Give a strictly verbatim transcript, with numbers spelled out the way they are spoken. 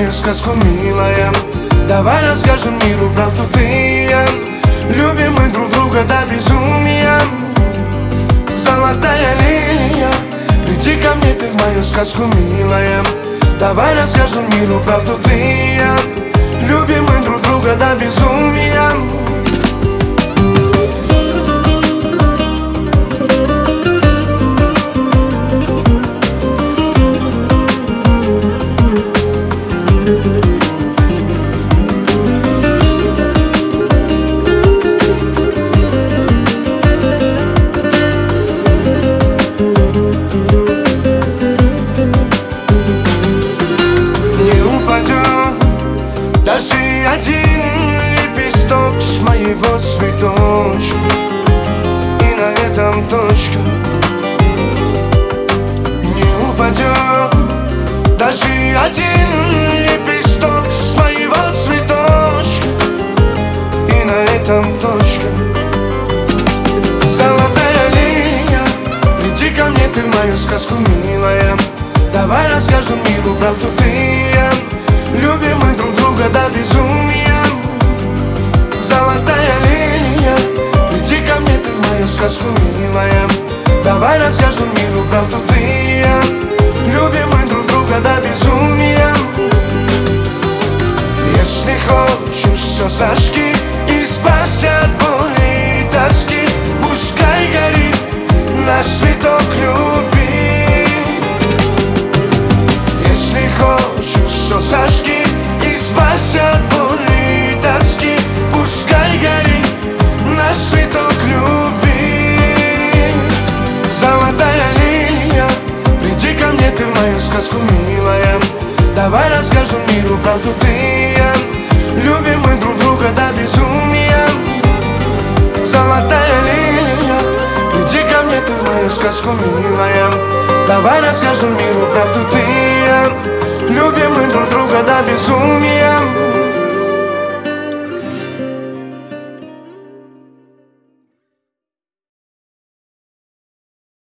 мою сказку, милая. Давай расскажем миру правду, ты и я. Любим мы друг друга до безумия. Золотая линия, приди ко мне ты в мою сказку, милая. Давай расскажем миру правду, ты и я. Любим мы друг друга до безумия. Даже один лепесток с моего цветочка, и на этом точка. Не упадет даже один лепесток с моего цветочка, и на этом точка. Золотая линия, приди ко мне ты в мою сказку, милая. Давай расскажем миру правду, ты и я. Любим мы друг друга до безумия. Золотая линия, приди ко мне ты в мою сказку, милая. Давай расскажем миру правду, ты и я. Любим мы друг друга до безумия. Если хочешь, все сожги, избавься от боли и тоски. Пускай горит наш цветок любви. Если хочешь, все сожги, избавься от боли и тоски. Пускай горит наш цветок любви. Золотая линия, приди ко мне ты в мою сказку, милая. Давай расскажем миру правду, ты и я. Любим мы друг друга до безумия. Золотая линия, приди ко мне ты в мою сказку, милая. Давай расскажем миру правду, ты и я. Любим мы друг друга до безумия.